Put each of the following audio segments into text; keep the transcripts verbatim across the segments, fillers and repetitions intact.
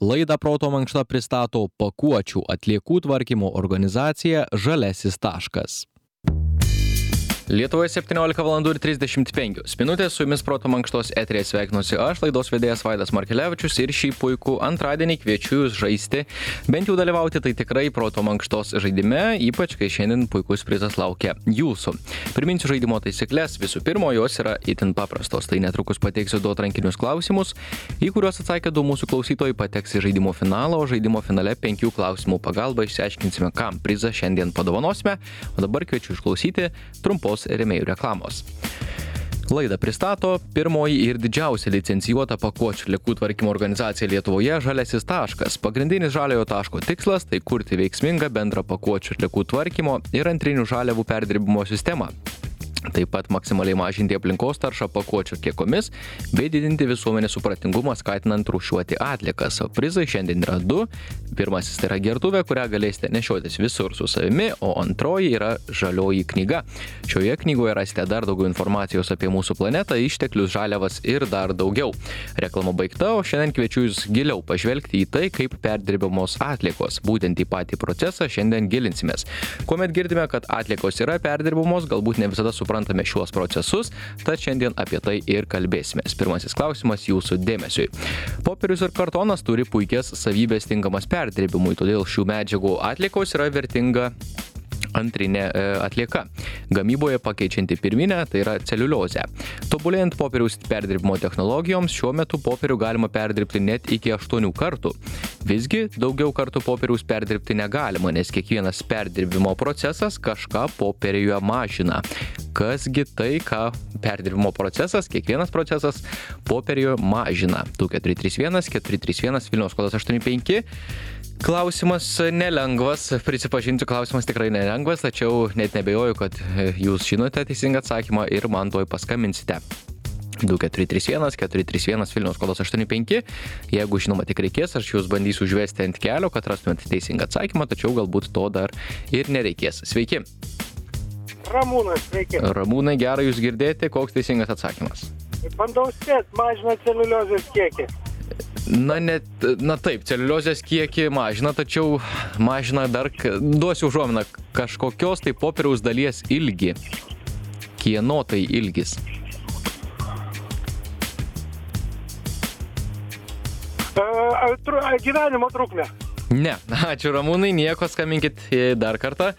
Laidą Proto mankšta pristato pakuočių atliekų tvarkymo organizacija Žaliasis taškas. Lietuvoje septyniolika valandų ir trisdešimt penkios minutės, su jumis Proto mankštos eteryje sveikinuosi aš, laidos vedėjas Vaidas Markelevičius, ir šį puikų antradienį kviečiu jūs žaisti, bent jau dalyvauti tai tikrai Proto mankštos žaidime, ypač kai šiandien puikus prizas laukia jūsų. Priminsiu žaidimo taisyklės, visų pirma, jos yra itin paprastos, tai netrukus pateiksiu du atrankinius klausimus, į kuriuos atsakę du mūsų klausytojai pateks į žaidimo finalą, o žaidimo finale penkių klausimų pagalba išsiaiškinsime, kam prizą šiandien padovanosime, o dabar kviečiu išklausyti trumpos rėmėjų reklamos. Laidą pristato pirmoji ir didžiausia licencijuota pakuočių atliekų tvarkymo organizacija Lietuvoje Žaliasis taškas. Pagrindinis Žaliojo taško tikslas tai kurti veiksmingą bendrą pakuočių atliekų tvarkymo ir antrinių žaliavų perdirbimo sistemą. Taip pat maksimaliai mažinti aplinkos taršą pakuočių atliekomis bei didinti visuomenės supratingumą, skatinant rūšiuoti atliekas. O prizai šiandien yra du. Pirmasis tai yra gertuvė, kurią galėsite nešiotis visur su savimi, o antroji yra žalioji knyga. Šioje knygoje rasite dar daugiau informacijos apie mūsų planetą, išteklius, žaliavas ir dar daugiau. Reklama baigta, o šiandien kviečiu jūs giliau pažvelgti į tai, kaip perdirbamos atliekos. Būtent į patį procesą šiandien gilinsimės. Kuomet girdime, kad atliekos yra perdirbamos, galbūt ne visada suprantame šiuos procesus, tad šiandien apie tai ir kalbėsimės. Pirmasis klausimas jūsų dėmesiui. Popierius ir kartonas turi puikias savybės tinkamas perdirbimui, todėl šių medžiagų atliekos yra vertinga antrinė e, atlieka, gamyboje pakeičianti pirminę, tai yra celiuliozę. Tobulėjant popieriaus perdirbimo technologijoms, šiuo metu popierių galima perdirbti net iki aštuonių kartų. Visgi, daugiau kartų popieriaus perdirbti negalima, nes kiekvienas perdirbimo procesas kažką popieriuje mažina. Kasgi tai, ką perdirbimo procesas, kiekvienas procesas popieriuje mažina. du keturi trys vienas keturi trys vienas Vilniaus kodas aštuoni penki. Klausimas nelengvas, prisipažinsiu, klausimas tikrai nelengvas, tačiau net nebejoju, kad jūs žinote teisingą atsakymą ir man tuoj paskambinsite. du keturi trys vienas keturi trys vienas Vilniaus kodas aštuoni penki. Jeigu žinoma tik reikės, aš jūs bandysiu užvesti ant kelio, kad rastumėte teisingą atsakymą, tačiau galbūt to dar ir nereikės. Sveiki. Ramūnas, sveiki. Ramūnai, gerai jūs girdėti, koks teisingas atsakymas? Bandau spėt, mažina celiuliozės kiekį. Na, net, na taip, celiuliozės kiekį mažina, tačiau mažina dar, duosiu užuominą, kažkokios tai popieriaus dalies ilgį. Kieno tai ilgis? E, tru, gyvenimo trukmė. Ne, ačiū Ramūnai, nieko, skambinkit dar kartą.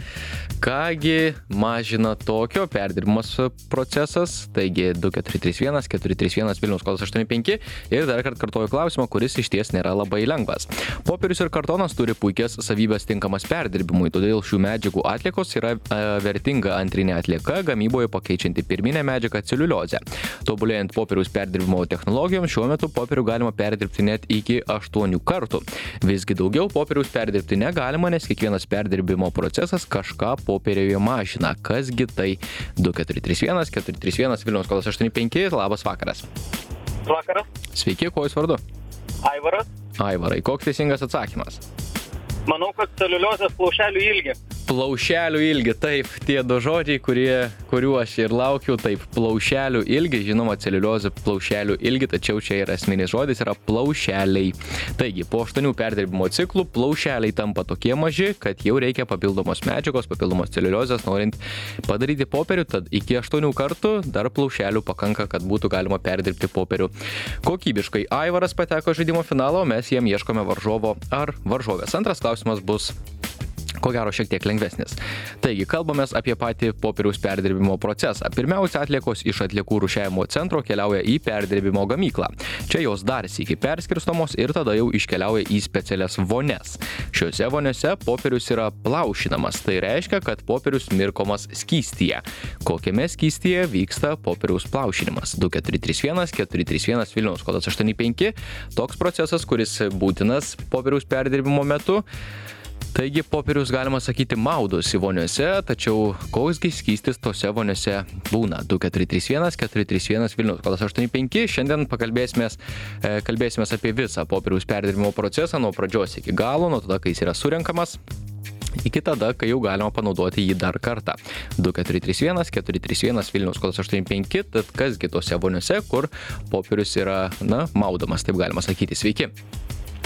Kągi mažina tokio perdirbimas procesas, taigi du keturi trys vienas keturi trys vienas Vilniaus kodas aštuoni penki, ir dar kartą kartuoju klausimą, kuris iš ties nėra labai lengvas. Popierius ir kartonas turi puikias savybės tinkamas perdirbimui, todėl šių medžiagų atliekos yra e, vertinga antrinė atlieka, gamyboje pakeičianti pirminę medžiagą celiuliozę. Tobulėjant popieriaus perdirbimo technologijoms, šiuo metu popierių galima perdirbti net iki aštuonių kartų. Visgi daugiau popieriaus perdirbti negalima, nes kiekvienas perdirbimo procesas kažką popieriuje mažina. Kasgi tai? du keturi trys vienas keturi trys vienas Vilniaus kodas aštuoni penki. Labas vakaras. Vakaras. Sveiki, kuo jūs vardu? Aivaras. Aivarai, koks teisingas atsakymas? Manau, kad celiuliozės plaušelių ilgi. Plaušelių ilgi, taip, tie du žodžiai, kurie, kuriuo aš ir laukiu, taip, plaušelių ilgi, žinoma, celiuliozė plaušelių ilgi, tačiau čia yra esminis žodis, yra plaušeliai. Taigi, po aštuonių perdirbimo ciklų plaušeliai tampa tokie maži, kad jau reikia papildomos medžiagos, papildomos celiuliozės, norint padaryti popierių, tad iki aštuonių kartų dar plaušelių pakanka, kad būtų galima perdirbti popierių kokybiškai. Aivaras pateko žaidimo finalo, mes jam ieškome varžovo ar varžovės. Antras klausimas bus ko gero šiek tiek lengvesnis. Taigi, kalbamės apie patį popieriaus perdirbimo procesą. Pirmiausia, atliekos iš atliekų rūšiavimo centro keliauja į perdirbimo gamyklą. Čia jos dar sykį perskirstomos ir tada jau iškeliauja į specialias vonias. Šiuose voniose popierius yra plaušinamas. Tai reiškia, kad popierius mirkomas skystyje. Kokiame skystyje vyksta popieriaus plaušinimas? du keturi trys vienas keturi trys vienas Vilniaus kodas aštuoni penki. Toks procesas, kuris būtinas popieriaus perdirbimo metu. Taigi popierius, galima sakyti, maudosi voniose, tačiau koksgi skystis tose voniose būna? du keturi trys vienas keturi trys vienas Vilniaus kodas aštuoni penki. Šiandien pakalbėsimės kalbėsimės apie visą popieriaus perdirbimo procesą nuo pradžios iki galo, nuo tada, kai jis yra surenkamas, iki tada, kai jau galima panaudoti jį dar kartą. du keturi trys vienas keturi trys vienas Vilniaus kodas aštuoni penki. Tad kasgi tose voniose, kur popierius yra, na, maudomas, taip galima sakyti. Sveiki.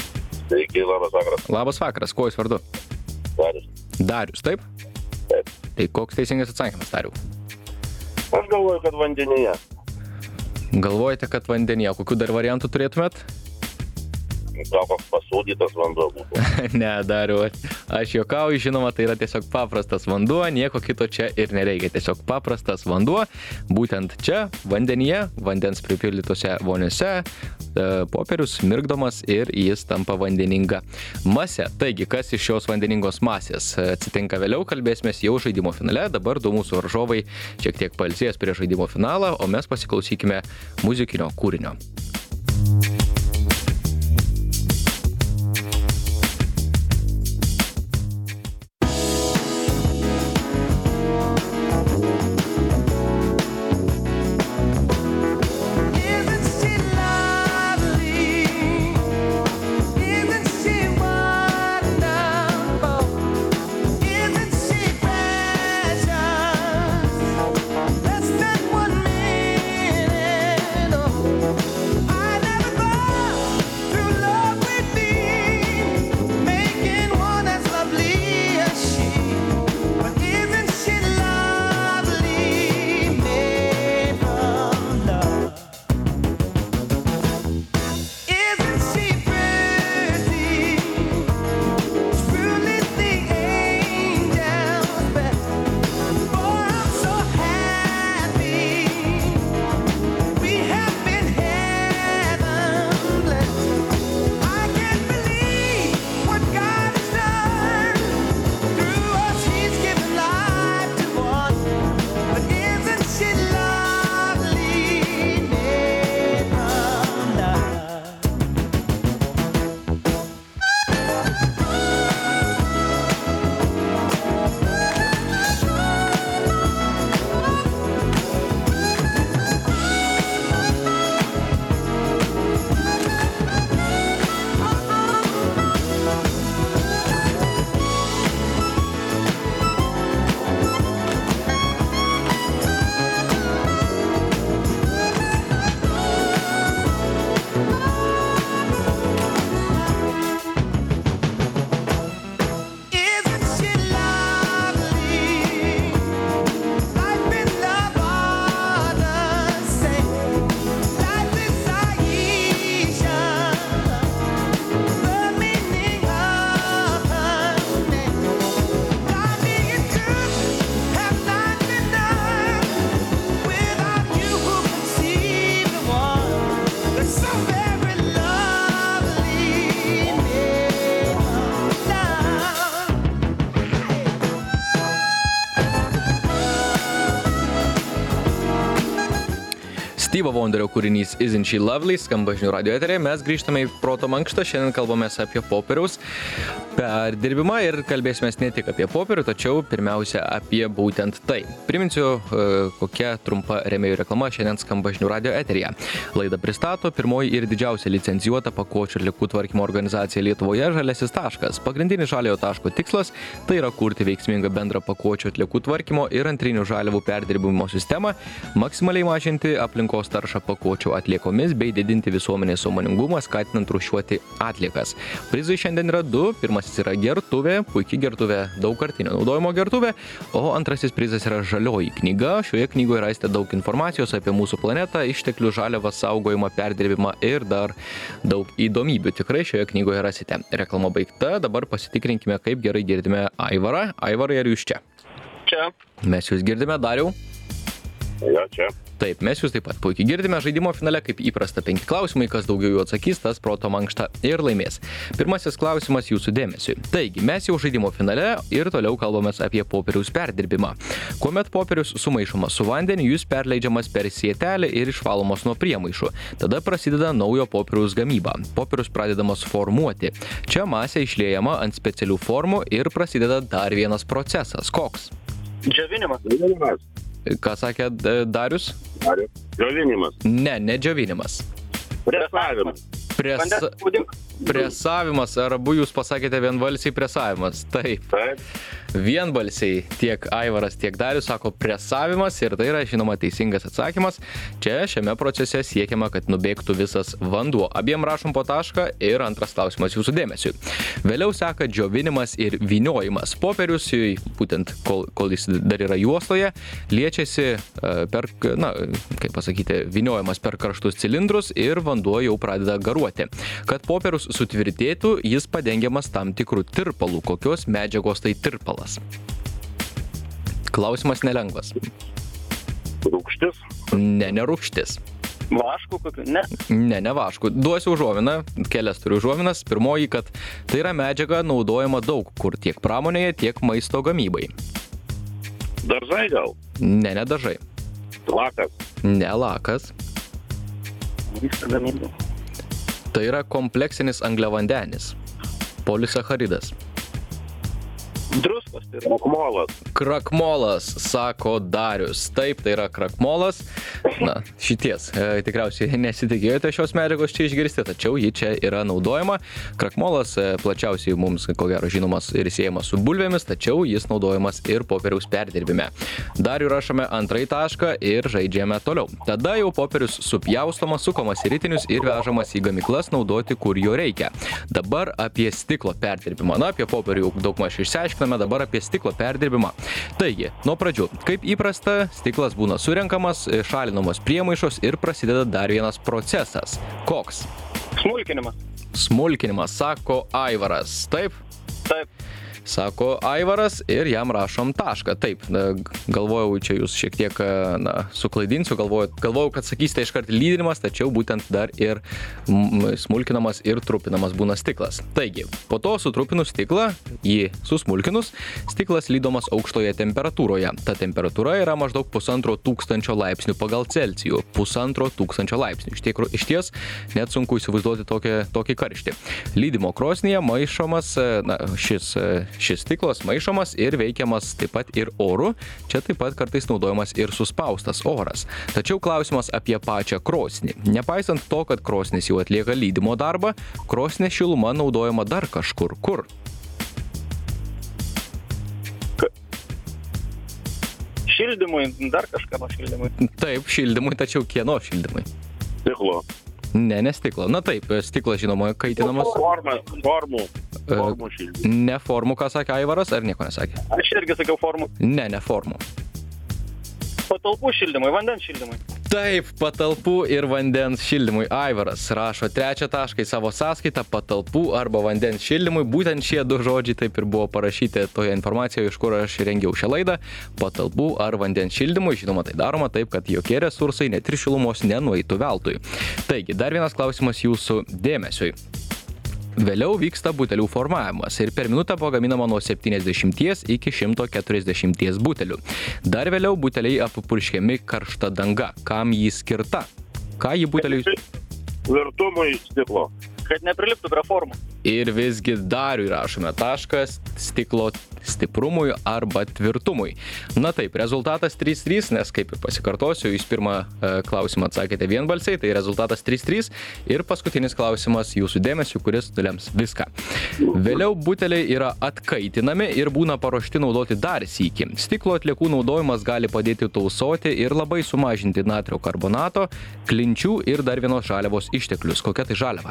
Sveiki, labas vakaras. Labas vakaras, kuo jūs vardu? Darius. Darius, taip? Taip. Tai koks teisingas atsakymas, Dariau? Aš galvoju, kad vandenyje. Galvojate, kad vandenyje. Kokių dar variantų turėtumėt? Gal koks pasūdytas vanduo būtų. Ne, Dariau, aš juokauju, žinoma, tai yra tiesiog paprastas vanduo, nieko kito čia ir nereikia. Tiesiog paprastas vanduo, būtent čia, vandenyje, vandens pripildytose voniose, popierius mirkdomas ir jis tampa vandeninga mase. Taigi, kas iš šios vandeningos masės atsitinka vėliau, kalbėsimės jau žaidimo finale. Dabar du mūsų varžovai šiek tiek pailsės prie žaidimo finalą, o mes pasiklausykime muzikinio kūrinio. Steve'o Wonderio kūrinys Isn't She Lovely skamba žinių radio eteryje. Mes grįžtame į proto mankštą. Šiandien kalbamės apie popieriaus perdirbimą ir kalbėsimės ne tik apie popierių, tačiau pirmiausia apie būtent tai. Priminsiu, kokia trumpa rėmėjų reklama šiandien skamba žinių radio eteryje. Laidą pristato pirmoji ir didžiausia licencijuota pakuočių atliekų tvarkymo organizacija Lietuvoje Žaliasis taškas. Pagrindinis Žaliojo taško tikslas tai yra kurti veiksmingą bendrą pakuočių atliekų tvarkymo ir antrinių žaliavų perdirbimo sistemą, maksimaliai mažinti aplinkos taršą pakuočių atliekomis bei didinti visuomenės sąmoningumą, skatinant rūšiuoti atliekas. Prizai šiandien yra du. Pirmasis yra gertuvė, puikiai gertuvė, daugkartinio naudojimo gertuvė, o antrasis prizas yra žalioji knyga. Šioje knygoje rasite daug informacijos apie mūsų planetą, išteklių, žaliavas, saugojimą, perdirbimą ir dar daug įdomybių. Tikrai šioje knygoje rasite. Reklama baigta, dabar pasitikrinkime, kaip gerai girdime Aivarą. Aivarai, ar jūs čia? Čia. Mes jūs girdime, Dariau? Jo, čia. Taip, mes jūs taip pat puikiai girdime. Žaidimo finale, kaip įprasta, penki klausimai, kas daugiau jų atsakys, tas proto mankštą ir laimės. Pirmasis klausimas jūsų dėmesiui. Taigi, mes jau žaidimo finale ir toliau kalbamės apie popieriaus perdirbimą. Kuomet popierius sumaišomas su vandeniu, jis perleidžiamas per sietelį ir išvalomas nuo priemaišų. Tada prasideda naujo popieriaus gamyba. Popierius pradedamas formuoti. Čia masė išliejama ant specialių formų ir prasideda dar vienas procesas. Koks? Džiovinimas. Džiovinimas. Ką sakė Darius? Darius. Džiovinimas. Ne, ne džiovinimas. Presavimas. Pres... Vandens spaudimas. Presavimas, ar abu jūs pasakėte vienbalsiai presavimas? Taip. Taip. Vienbalsiai tiek Aivaras, tiek Darius sako presavimas ir tai yra, žinoma, teisingas atsakymas. Čia šiame procese siekiama, kad nubėgtų visas vanduo. Abiem rašom po tašką ir antras klausimas jūsų dėmesiui. Vėliau seka džiovinimas ir vyniojimas. Popierius, būtent kol, kol jis dar yra juostoje, liečiasi per, na, kaip pasakyti, vyniojimas per karštus cilindrus ir vanduo jau pradeda garuoti. Kad popierius sutvirtėtų, jis padengiamas tam tikrų tirpalų. Kokios medžiagos tai tirpalas? Klausimas nelengvas. Rūgštis. Ne, ne rūgštis. Vaškų kokių? Ne. Ne, ne vaškų. Duosiu užuominą, kelias turiu užuominas. Pirmoji, kad tai yra medžiaga naudojama daug kur, tiek pramonėje, tiek maisto gamybai. Daržai gal? Ne, ne dažai. Lakas. Ne lakas. Maisto gamyba. Tai yra kompleksinis angliavandenis. Polisacharidas. Druskos tai yra. Krakmolas. Krakmolas, sako Darius. Taip, tai yra krakmolas. Na, šities. E, tikriausiai nesitikėjote šios medžiagos čia išgirsti, tačiau ji čia yra naudojama. Krakmolas e, plačiausiai mums, ko gero, žinomas ir siejamas su bulvėmis, tačiau jis naudojamas ir popieriaus perdirbime. Dariui rašome antrąjį tašką ir žaidžiame toliau. Tada jau popierius supjaustomas, sukomas į ritinius ir vežamas į gamyklas naudoti, kur jo reikia. Dabar apie stiklo perdirbimą. Na, apie popierių daugmaž išsiaiškiname, dabar apie stiklo perdirbimą. Taigi, nuo pradžių, kaip įprasta, stiklas būna surenkamas, šalinamos priemaišos ir prasideda dar vienas procesas. Koks? Smulkinimas. Smulkinimas, sako Aivaras. Taip? Taip. Sako Aivaras ir jam rašom tašką. Taip, galvojau, čia jūs šiek tiek na, suklaidinsiu, galvojau, galvojau, kad sakysite iškart lydinimas, tačiau būtent dar ir smulkinamas ir trupinamas būna stiklas. Taigi, po to sutrupinus stiklą, jį susmulkinus, stiklas lydomas aukštoje temperatūroje. Ta temperatūra yra maždaug pusantro tūkstančio laipsnių pagal Celcijų. Pusantro tūkstančio laipsnių. Iš tikrųjų, iš ties, net sunku įsivaizduoti tokį, tokį karštį. Lydimo krosnyje maišomas, na, šis Šis stiklas maišomas ir veikiamas taip pat ir oru. Čia taip pat kartais naudojamas ir suspaustas oras. Tačiau klausimas apie pačią krosnį. Nepaisant to, kad krosnis jau atlieka lydimo darbą, krosnės šiluma naudojama dar kažkur. Kur? Šildymui, dar kažkam šildymui. Taip, šildymui, tačiau kieno šildymui? Stiklo. Ne, ne stiklo. Na taip, stiklas, žinoma, kaitinamas. Forma, formų. Formų šildymų. Ne formų, ką sakė Aivaras, ar nieko nesakė? Aš irgi sakiau formų. Ne, ne formų. Patalpų šildymui, vandens šildymui. Taip, patalpų ir vandens šildymui. Aivaras rašo trečią tašką į savo sąskaitą patalpų arba vandens šildymui. Būtent šie du žodžiai taip ir buvo parašyti toje informacijoje, iš kur aš rengiau šią laidą. Patalpų ar vandens šildymui. Žinoma, tai daroma taip, kad jokie resursai, net ir šilumos nenueitų veltui. Taigi, dar vienas klausimas jūsų dėmesiui. Vėliau vyksta butelių formavimas ir per minutę pagaminama nuo septyniasdešimties iki šimto keturiasdešimties butelių. Dar vėliau buteliai apipurškiami karšta danga. Kam jį skirta? Ką jį buteliui... Tvirtumui stiklo. Kad nepriliptų prie formų. Ir visgi Dariui rašome taškas stiklo stiprumui arba tvirtumui. Na taip, rezultatas trys trys, nes kaip ir pasikartosiu, jūs pirmą e, klausimą atsakėte vienbalsiai, tai rezultatas trys trys ir paskutinis klausimas jūsų dėmesiu, kuris nulems viską. Vėliau buteliai yra atkaitinami ir būna paruošti naudoti dar sykį. Stiklo atliekų naudojimas gali padėti tausoti ir labai sumažinti natrio karbonato, klinčių ir dar vienos žaliavos išteklius. Kokia tai žaliava?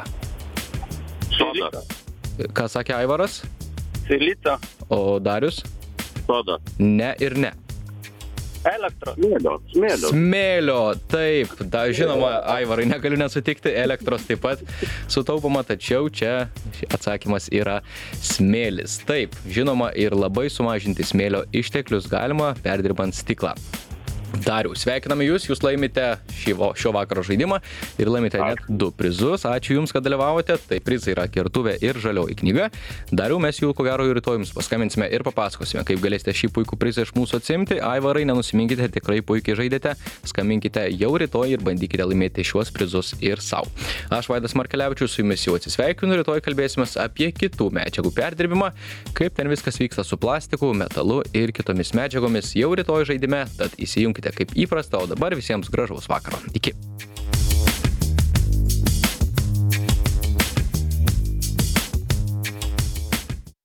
Soda. Ką sakė Aivaras? Silicio. O Darius? Soda. Ne ir ne. Elektros. Smėlio. Smėlio. Smėlio, taip. Da, žinoma, Aivarai, negaliu nesutikti, elektros taip pat sutaupoma, tačiau čia atsakymas yra smėlis. Taip, žinoma, ir labai sumažinti smėlio išteklius galima perdirbant stiklą. Dariau, sveikiname jūs, jūs laimite šį, šio vakaro žaidimą ir laimite net du prizus. Ačiū jums, kad dalyvavote. Tai prizai yra Kertuvė ir Žalioji knyga. Dariau, mes jų ko gero ir rytoj jums paskambinsime ir papasakosime, kaip galėsite šį puikų prizą iš mūsų atsimti. Aivarai, nenusiminkite, tikrai puikiai žaidėte. Skambinkite jau rytoj ir bandykite laimėti šiuos prizus ir savo. Aš Vaidas Markelevičius su jumis jau atsisveikinu. Rytoj kalbėsime apie kitų medžiagų perdirbimą, kaip ten viskas vyksta su plastiku, metalu ir kitomis medžiagomis jau rytoj žaidime. Tad įsijunkite kaip įprasta, o dabar visiems gražaus vakaro. Iki.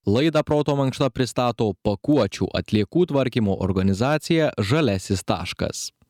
Laidą Proto mankšta pristato pakuočių atliekų tvarkymo organizacija Žalesis taškas.